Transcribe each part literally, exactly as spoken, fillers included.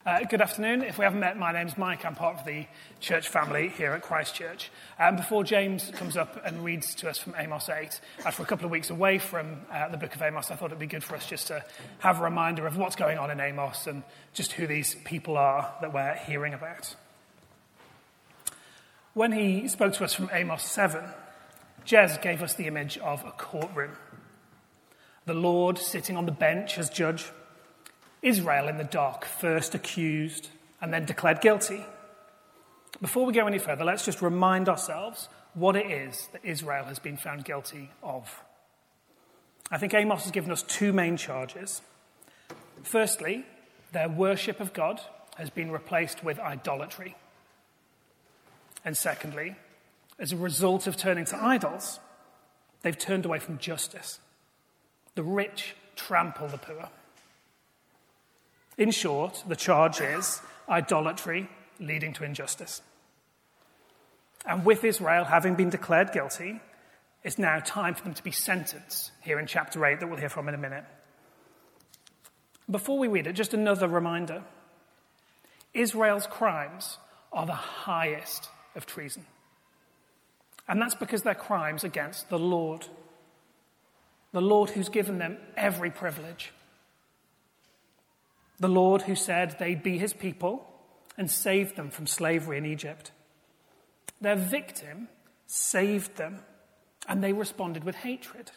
Uh, good afternoon. If we haven't met, my name's Mike. I'm part of the church family here at Christ Church. Um, before James comes up and reads to us from Amos eight, after a couple of weeks away from uh, the book of Amos, I thought it'd be good for us just to have a reminder of what's going on in Amos and just who these people are that we're hearing about. When he spoke to us from Amos seven, Jez gave us the image of a courtroom. The Lord sitting on the bench as judge, Israel in the dock, first accused and then declared guilty. Before we go any further, let's just remind ourselves what it is that Israel has been found guilty of. I think Amos has given us two main charges. Firstly, their worship of God has been replaced with idolatry. And secondly, as a result of turning to idols, they've turned away from justice. The rich trample the poor. In short, the charge is idolatry leading to injustice. And with Israel having been declared guilty, it's now time for them to be sentenced here in chapter eight that we'll hear from in a minute. Before we read it, just another reminder. Israel's crimes are the highest of treason. And that's because they're crimes against the Lord. The Lord who's given them every privilege. The Lord who said they'd be his people and saved them from slavery in Egypt. Their victim saved them, and they responded with hatred.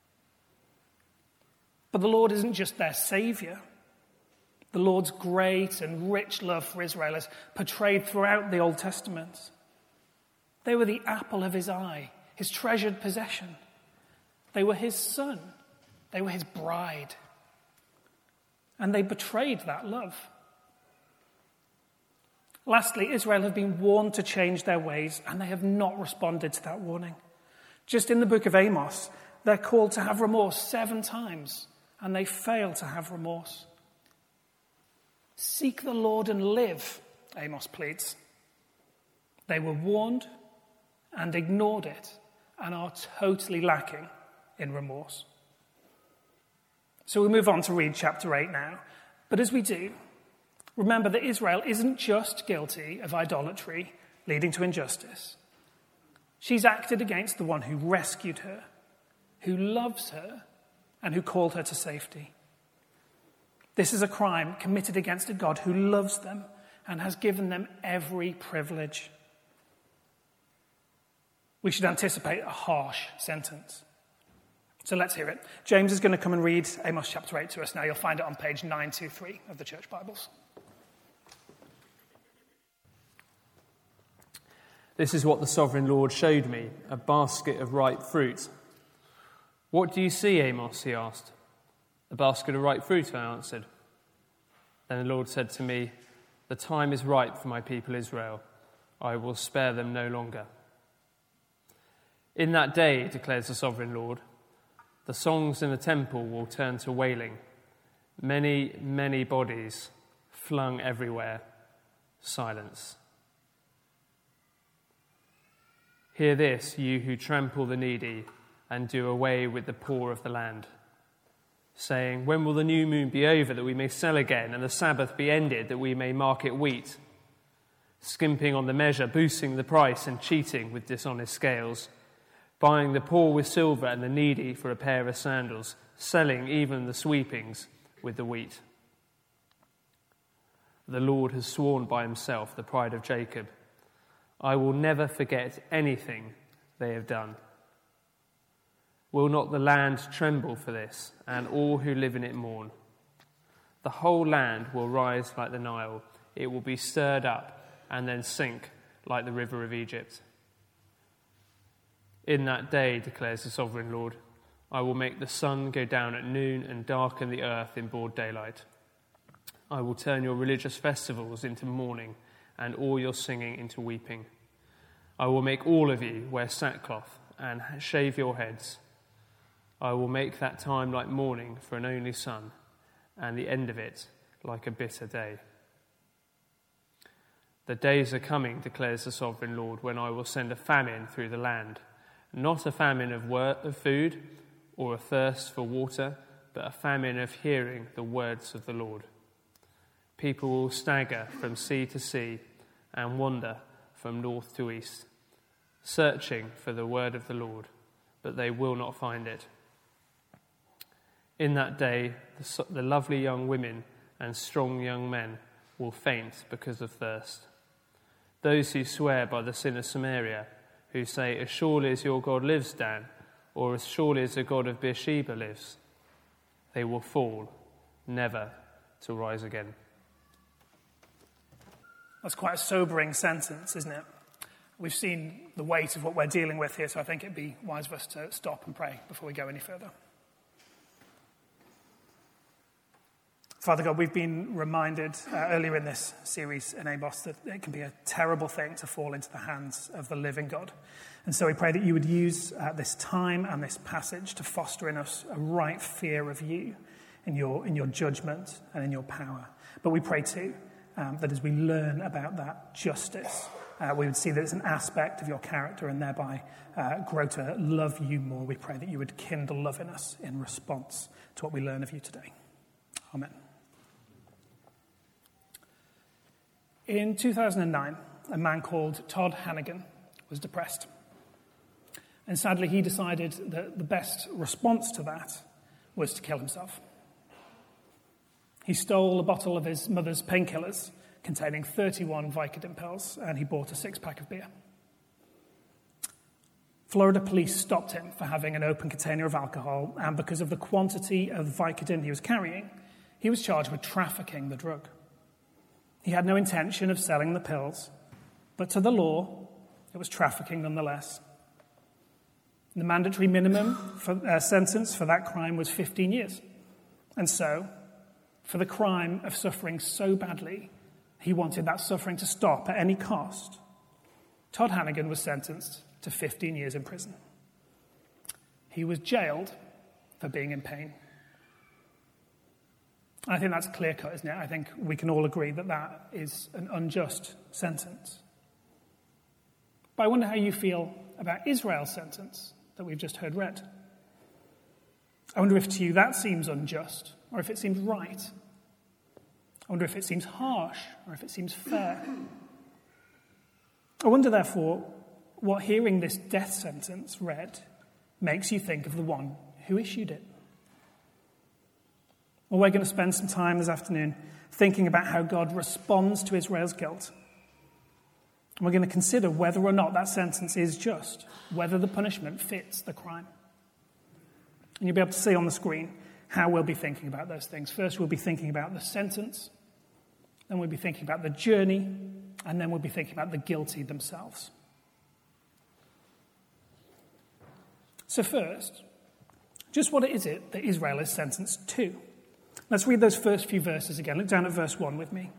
But the Lord isn't just their saviour. The Lord's great and rich love for Israel is portrayed throughout the Old Testament. They were the apple of his eye, his treasured possession. They were his son. They were his bride. And they betrayed that love. Lastly, Israel have been warned to change their ways, and they have not responded to that warning. Just in the book of Amos, they're called to have remorse seven times, and they fail to have remorse. Seek the Lord and live, Amos pleads. They were warned and ignored it, and are totally lacking in remorse. So we move on to read chapter eight now. But as we do, remember that Israel isn't just guilty of idolatry leading to injustice. She's acted against the one who rescued her, who loves her, and who called her to safety. This is a crime committed against a God who loves them and has given them every privilege. We should anticipate a harsh sentence. So let's hear it. James is going to come and read Amos chapter eight to us now. You'll find it on page nine twenty-three of the Church Bibles. This is what the sovereign Lord showed me, a basket of ripe fruit. What do you see, Amos? He asked. A basket of ripe fruit, I answered. Then the Lord said to me, the time is ripe for my people Israel. I will spare them no longer. In that day, declares the sovereign Lord, the songs in the temple will turn to wailing. Many, many bodies flung everywhere. Silence. Hear this, you who trample the needy and do away with the poor of the land, saying, when will the new moon be over that we may sell again, and the Sabbath be ended that we may market wheat? Skimping on the measure, boosting the price, and cheating with dishonest scales, buying the poor with silver and the needy for a pair of sandals, selling even the sweepings with the wheat. The Lord has sworn by himself, the pride of Jacob, I will never forget anything they have done. Will not the land tremble for this, and all who live in it mourn? The whole land will rise like the Nile. It will be stirred up and then sink like the river of Egypt. In that day, declares the sovereign Lord, I will make the sun go down at noon and darken the earth in broad daylight. I will turn your religious festivals into mourning and all your singing into weeping. I will make all of you wear sackcloth and shave your heads. I will make that time like mourning for an only son, and the end of it like a bitter day. The days are coming, declares the sovereign Lord, when I will send a famine through the land. Not a famine of, word, of food or a thirst for water, but a famine of hearing the words of the Lord. People will stagger from sea to sea and wander from north to east, searching for the word of the Lord, but they will not find it. In that day, the, the lovely young women and strong young men will faint because of thirst. Those who swear by the sin of Samaria, who say, as surely as your God lives, Dan, or as surely as the God of Beersheba lives, they will fall, never to rise again. That's quite a sobering sentence, isn't it? We've seen the weight of what we're dealing with here, so I think it'd be wise for us to stop and pray before we go any further. Father God, we've been reminded uh, earlier in this series in Amos that it can be a terrible thing to fall into the hands of the living God. And so we pray that you would use uh, this time and this passage to foster in us a right fear of you in your, in your judgment and in your power. But we pray too um, that as we learn about that justice, uh, we would see that it's an aspect of your character and thereby uh, grow to love you more. We pray that you would kindle love in us in response to what we learn of you today. Amen. In two thousand nine, a man called Todd Hannigan was depressed. And sadly, he decided that the best response to that was to kill himself. He stole a bottle of his mother's painkillers containing thirty-one Vicodin pills, and he bought a six-pack of beer. Florida police stopped him for having an open container of alcohol, and because of the quantity of Vicodin he was carrying, he was charged with trafficking the drug. He had no intention of selling the pills, but to the law, it was trafficking nonetheless. The mandatory minimum for, uh, sentence for that crime was fifteen years. And so, for the crime of suffering so badly, he wanted that suffering to stop at any cost. Todd Hannigan was sentenced to fifteen years in prison. He was jailed for being in pain. I think that's clear-cut, isn't it? I think we can all agree that that is an unjust sentence. But I wonder how you feel about Israel's sentence that we've just heard read. I wonder if to you that seems unjust, or if it seems right. I wonder if it seems harsh, or if it seems fair. I wonder, therefore, what hearing this death sentence read makes you think of the one who issued it. Well, we're going to spend some time this afternoon thinking about how God responds to Israel's guilt. And we're going to consider whether or not that sentence is just, whether the punishment fits the crime. And you'll be able to see on the screen how we'll be thinking about those things. First, we'll be thinking about the sentence, then we'll be thinking about the journey, and then we'll be thinking about the guilty themselves. So first, just what is it that Israel is sentenced to? Let's read those first few verses again. Look down at verse one with me.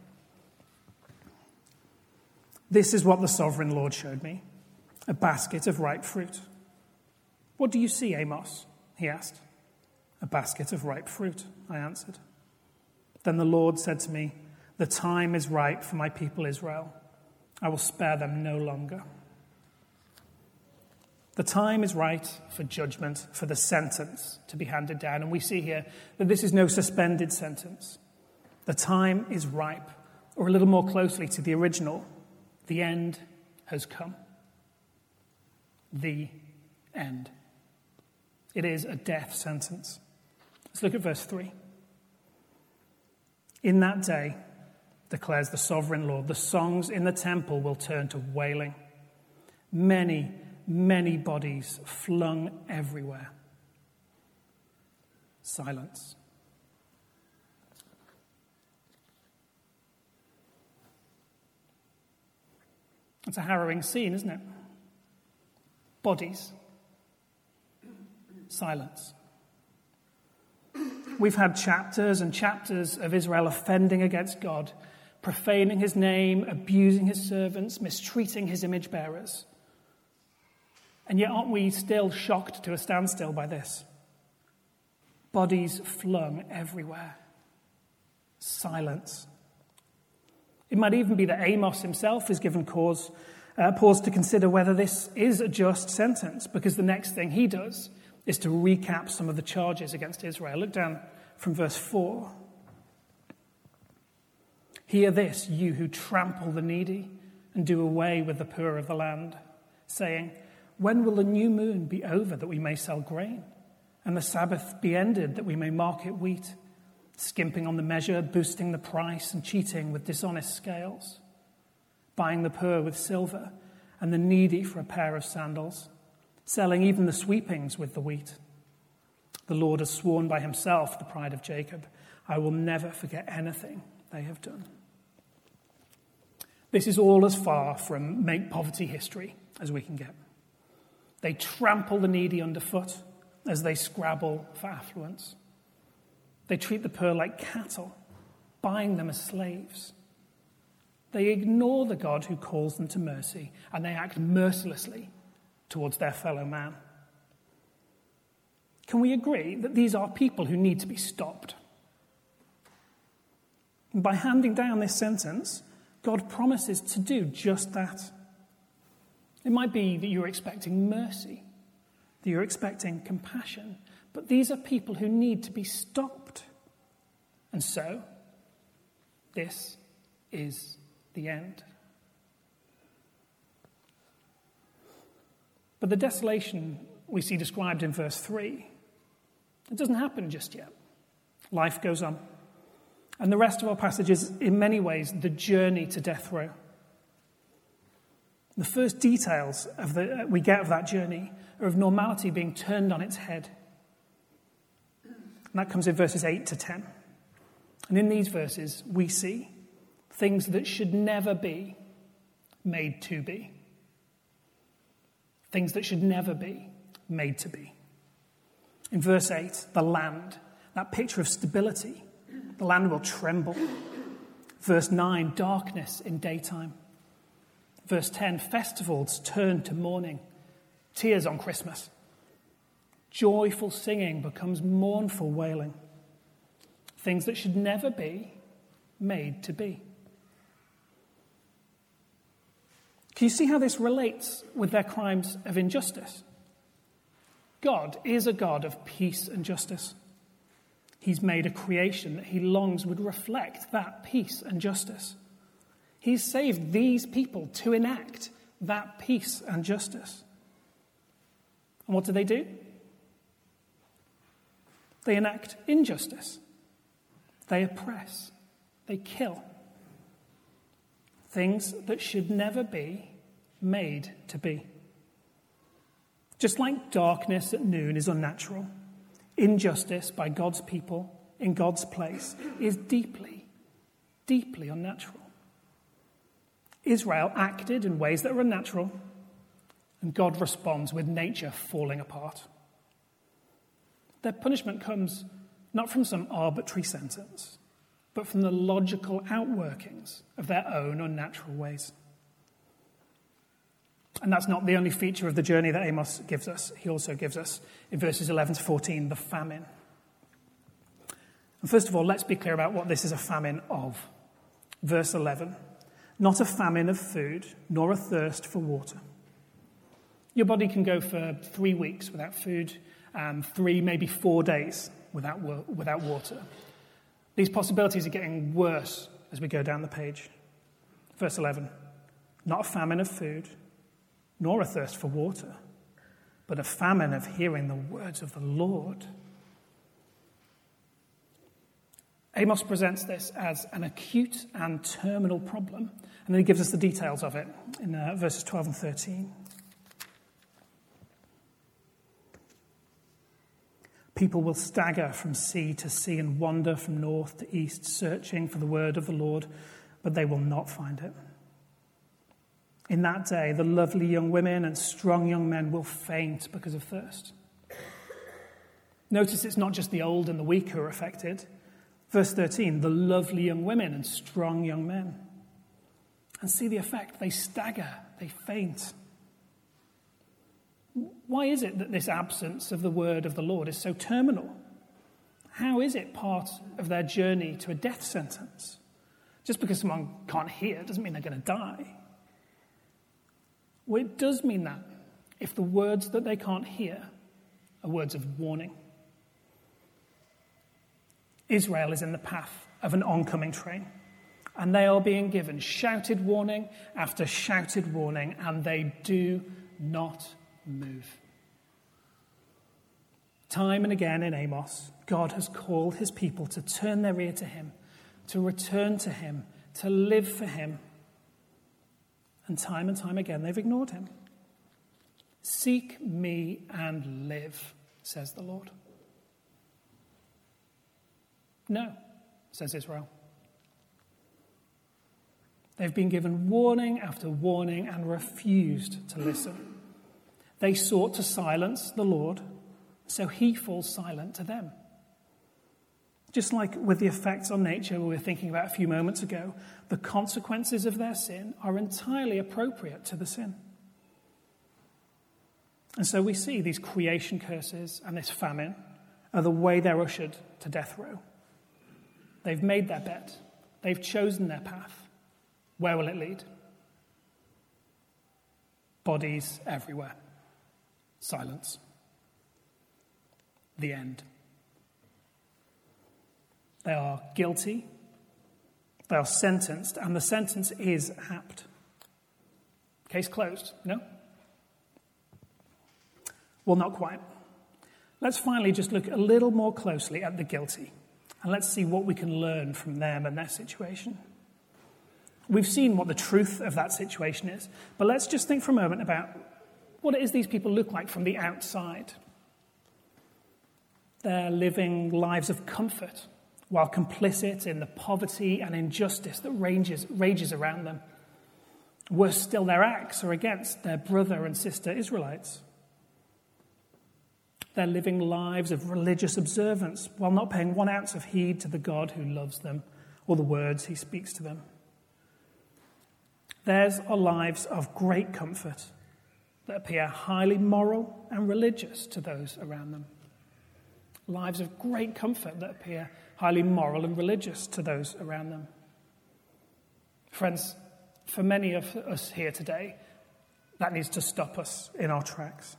This is what the sovereign Lord showed me, a basket of ripe fruit. What do you see, Amos? He asked. A basket of ripe fruit, I answered. Then the Lord said to me, the time is ripe for my people Israel. I will spare them no longer. The time is right for judgment, for the sentence to be handed down. And we see here that this is no suspended sentence. The time is ripe, or a little more closely to the original, the end has come. The end. It is a death sentence. Let's look at verse three. In that day, declares the sovereign Lord, the songs in the temple will turn to wailing. Many Many bodies flung everywhere. Silence. It's a harrowing scene, isn't it? Bodies. Silence. We've had chapters and chapters of Israel offending against God, profaning his name, abusing his servants, mistreating his image bearers. And yet aren't we still shocked to a standstill by this? Bodies flung everywhere. Silence. It might even be that Amos himself is given cause, uh, pause to consider whether this is a just sentence, because the next thing he does is to recap some of the charges against Israel. Look down from verse four. Hear this, you who trample the needy and do away with the poor of the land, saying, when will the new moon be over that we may sell grain, and the Sabbath be ended that we may market wheat, skimping on the measure, boosting the price, and cheating with dishonest scales, buying the poor with silver and the needy for a pair of sandals, selling even the sweepings with the wheat. The Lord has sworn by himself, the pride of Jacob, I will never forget anything they have done. This is all as far from make poverty history as we can get. They trample the needy underfoot as they scrabble for affluence. They treat the poor like cattle, buying them as slaves. They ignore the God who calls them to mercy, and they act mercilessly towards their fellow man. Can we agree that these are people who need to be stopped? And by handing down this sentence, God promises to do just that. It might be that you're expecting mercy, that you're expecting compassion, but these are people who need to be stopped. And so, this is the end. But the desolation we see described in verse three, it doesn't happen just yet. Life goes on. And the rest of our passage is, in many ways, the journey to death row. The first details of the, we get of that journey are of normality being turned on its head. And that comes in verses eight to ten. And in these verses, we see things that should never be made to be. Things that should never be made to be. In verse eight, the land, that picture of stability. The land will tremble. Verse nine, darkness in daytime. Verse ten, festivals turn to mourning. Tears on Christmas. Joyful singing becomes mournful wailing. Things that should never be made to be. Can you see how this relates with their crimes of injustice? God is a God of peace and justice. He's made a creation that he longs would reflect that peace and justice. He's saved these people to enact that peace and justice. And what do they do? They enact injustice. They oppress. They kill. Things that should never be made to be. Just like darkness at noon is unnatural, injustice by God's people in God's place is deeply, deeply unnatural. Israel acted in ways that are unnatural, and God responds with nature falling apart. Their punishment comes not from some arbitrary sentence, but from the logical outworkings of their own unnatural ways. And that's not the only feature of the journey that Amos gives us. He also gives us, in verses eleven to fourteen, the famine. And first of all, let's be clear about what this is a famine of. Verse eleven, not a famine of food, nor a thirst for water. Your body can go for three weeks without food, and three, maybe four days without without water. These possibilities are getting worse as we go down the page. Verse eleven, not a famine of food, nor a thirst for water, but a famine of hearing the words of the Lord. Amos presents this as an acute and terminal problem, and then he gives us the details of it in uh, verses twelve and thirteen. People will stagger from sea to sea and wander from north to east, searching for the word of the Lord, but they will not find it. In that day, the lovely young women and strong young men will faint because of thirst. Notice it's not just the old and the weak who are affected. Verse thirteen, the lovely young women and strong young men. And see the effect. They stagger, they faint. Why is it that this absence of the word of the Lord is so terminal? How is it part of their journey to a death sentence? Just because someone can't hear doesn't mean they're going to die. Well, it does mean that if the words that they can't hear are words of warning. Israel is in the path of an oncoming train, And they are being given shouted warning after shouted warning, and they do not move. Time and again in Amos, God has called his people to turn their ear to him, to return to him, to live for him. And time and time again, they've ignored him. Seek me and live, says the Lord. No, says Israel. They've been given warning after warning and refused to listen. They sought to silence the Lord, so he falls silent to them. Just like with the effects on nature we were thinking about a few moments ago, the consequences of their sin are entirely appropriate to the sin. And so we see these creation curses and this famine are the way they're ushered to death row. They've made their bet. They've chosen their path. Where will it lead? Bodies everywhere. Silence. The end. They are guilty. They are sentenced, and the sentence is apt. Case closed, no? Well, not quite. Let's finally just look a little more closely at the guilty, and let's see what we can learn from them and their situation. We've seen what the truth of that situation is, but let's just think for a moment about what it is these people look like from the outside. They're living lives of comfort while complicit in the poverty and injustice that rages, rages around them. Worse still, their acts are against their brother and sister Israelites. They're living lives of religious observance while not paying one ounce of heed to the God who loves them or the words he speaks to them. Theirs are lives of great comfort that appear highly moral and religious to those around them. Lives of great comfort that appear highly moral and religious to those around them. Friends, for many of us here today, that needs to stop us in our tracks.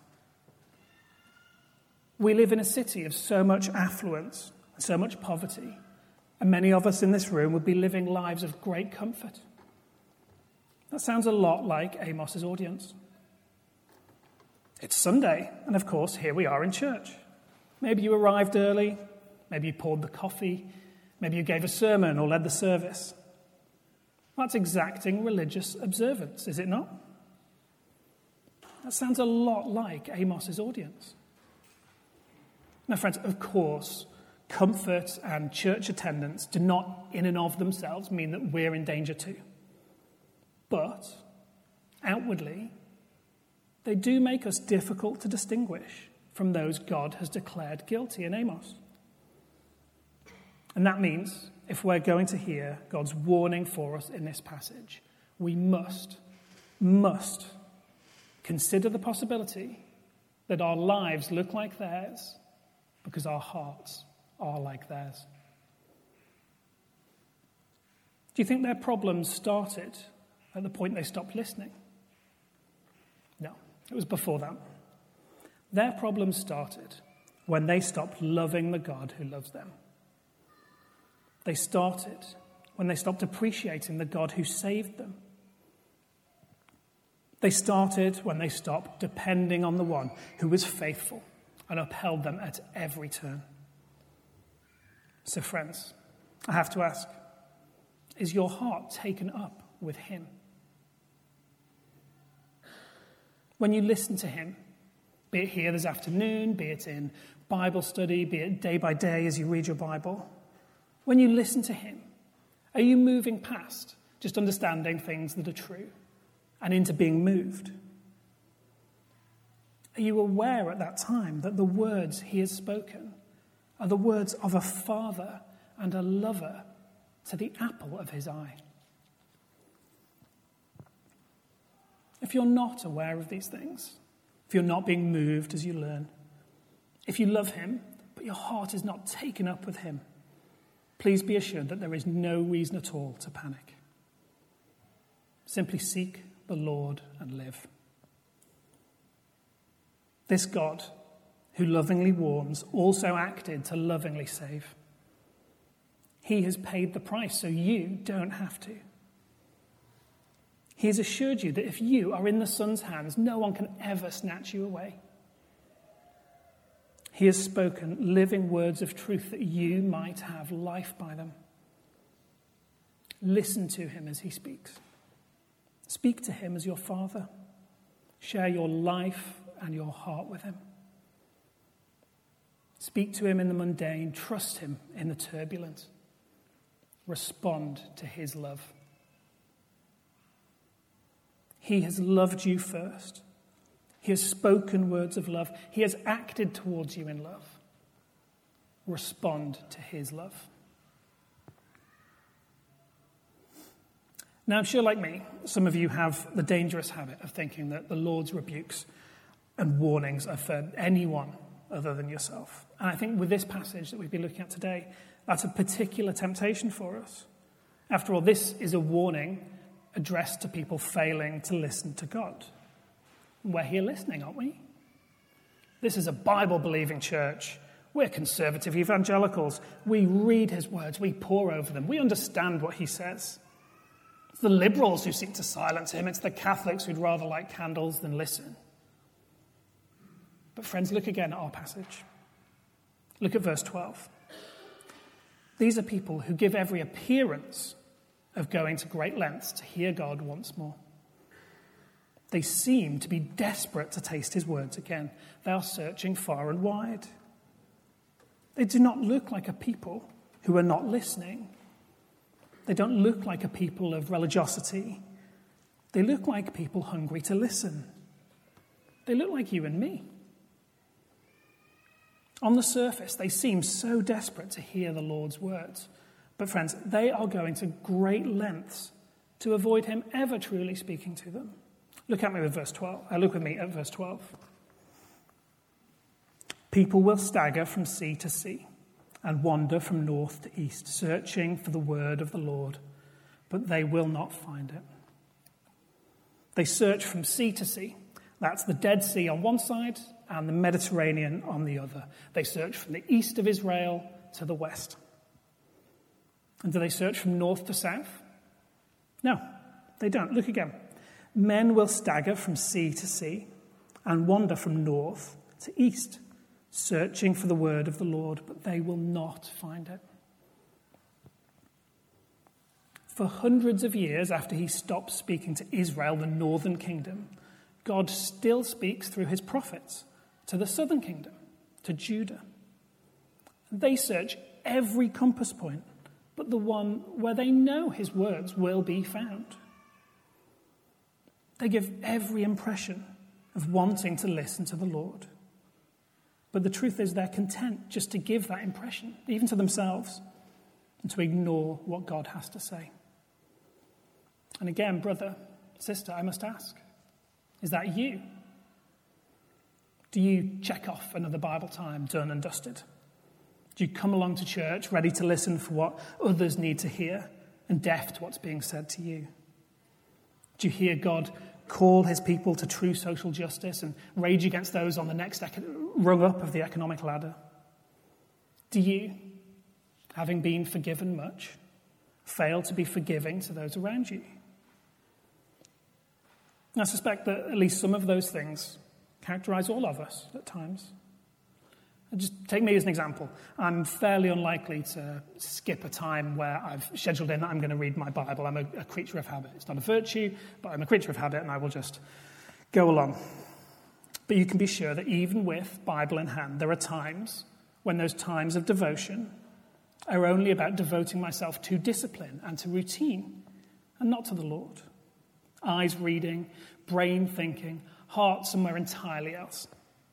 We live in a city of so much affluence and so much poverty, and many of us in this room would be living lives of great comfort. That sounds a lot like Amos's audience. It's Sunday, and of course, here we are in church. Maybe you arrived early, maybe you poured the coffee, maybe you gave a sermon or led the service. That's exacting religious observance, is it not? That sounds a lot like Amos's audience. Now, friends, of course, comfort and church attendance do not in and of themselves mean that we're in danger too. But outwardly, they do make us difficult to distinguish from those God has declared guilty in Amos. And that means, if we're going to hear God's warning for us in this passage, we must, must consider the possibility that our lives look like theirs because our hearts are like theirs. Do you think their problems started at the point they stopped listening? No, it was before that. Their problems started when they stopped loving the God who loves them. They started when they stopped appreciating the God who saved them. They started when they stopped depending on the one who was faithful and upheld them at every turn. So, friends, I have to ask, is your heart taken up with him? When you listen to him, be it here this afternoon, be it in Bible study, be it day by day as you read your Bible, when you listen to him, are you moving past just understanding things that are true and into being moved? Are you aware at that time that the words he has spoken are the words of a father and a lover to the apple of his eye? If you're not aware of these things, if you're not being moved as you learn, if you love him, but your heart is not taken up with him, please be assured that there is no reason at all to panic. Simply seek the Lord and live. This God, who lovingly warns, also acted to lovingly save. He has paid the price so you don't have to. He has assured you that if you are in the Son's hands, no one can ever snatch you away. He has spoken living words of truth that you might have life by them. Listen to him as he speaks. Speak to him as your Father. Share your life and your heart with him. Speak to him in the mundane. Trust him in the turbulent. Respond to his love. He has loved you first. He has spoken words of love. He has acted towards you in love. Respond to his love. Now, I'm sure, like me, some of you have the dangerous habit of thinking that the Lord's rebukes and warnings are for anyone other than yourself. And I think with this passage that we've been looking at today, that's a particular temptation for us. After all, this is a warning addressed to people failing to listen to God. We're here listening, aren't we? This is a Bible-believing church. We're conservative evangelicals. We read his words. We pore over them. We understand what he says. It's the liberals who seek to silence him. It's the Catholics who'd rather light candles than listen. But friends, look again at our passage. Look at verse twelve. These are people who give every appearance of going to great lengths to hear God once more. They seem to be desperate to taste his words again. They are searching far and wide. They do not look like a people who are not listening. They don't look like a people of religiosity. They look like people hungry to listen. They look like you and me. On the surface, they seem so desperate to hear the Lord's words. But friends, they are going to great lengths to avoid him ever truly speaking to them. Look at me with verse twelve. Uh, look with me at verse twelve. People will stagger from sea to sea and wander from north to east, searching for the word of the Lord, but they will not find it. They search from sea to sea. That's the Dead Sea on one side and the Mediterranean on the other. They search from the east of Israel to the west. And do they search from north to south? No, they don't. Look again. Men will stagger from sea to sea and wander from north to east, searching for the word of the Lord, but they will not find it. For hundreds of years after he stopped speaking to Israel, the northern kingdom, God still speaks through his prophets to the southern kingdom, to Judah. They search every compass point, but the one where they know his words will be found. They give every impression of wanting to listen to the Lord. But the truth is they're content just to give that impression, even to themselves, and to ignore what God has to say. And again, brother, sister, I must ask, is that you? Do you check off another Bible time, done and dusted? Do you come along to church ready to listen for what others need to hear and deaf to what's being said to you? Do you hear God call his people to true social justice and rage against those on the next rung up of the economic ladder? Do you, having been forgiven much, fail to be forgiving to those around you? I suspect that at least some of those things characterize all of us at times. Just take me as an example. I'm fairly unlikely to skip a time where I've scheduled in that I'm going to read my Bible. I'm a, a creature of habit. It's not a virtue, but I'm a creature of habit, and I will just go along. But you can be sure that even with Bible in hand, there are times when those times of devotion are only about devoting myself to discipline and to routine, and not to the Lord. Eyes reading, brain thinking, heart somewhere entirely else.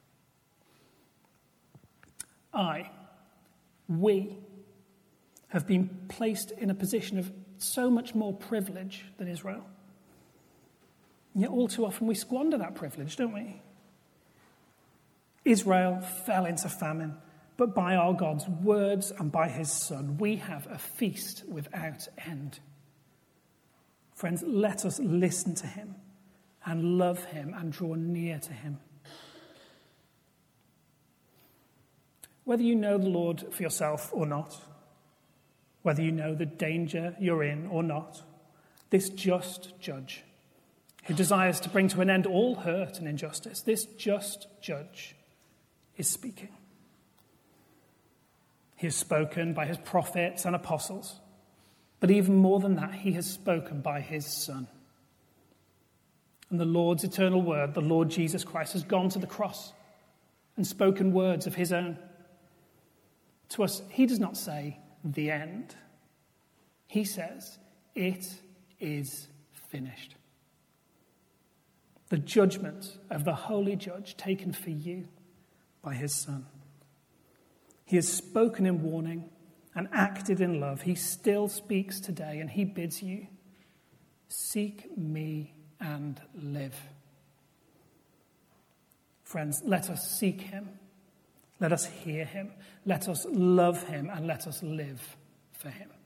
I, we, have been placed in a position of so much more privilege than Israel. And yet all too often we squander that privilege, don't we? Israel fell into famine, but by our God's words and by his Son, we have a feast without end. Friends, let us listen to him and love him and draw near to him. Whether you know the Lord for yourself or not, whether you know the danger you're in or not, this just judge who desires to bring to an end all hurt and injustice, this just judge is speaking. He has spoken by his prophets and apostles, but even more than that, he has spoken by his Son. And the Lord's eternal word, the Lord Jesus Christ, has gone to the cross and spoken words of his own. To us, he does not say, the end. He says, it is finished. The judgment of the holy judge taken for you by his Son. He has spoken in warning and acted in love. He still speaks today, and he bids you, seek me and live. Friends, let us seek him. Let us hear him. Let us love him, and let us live for him.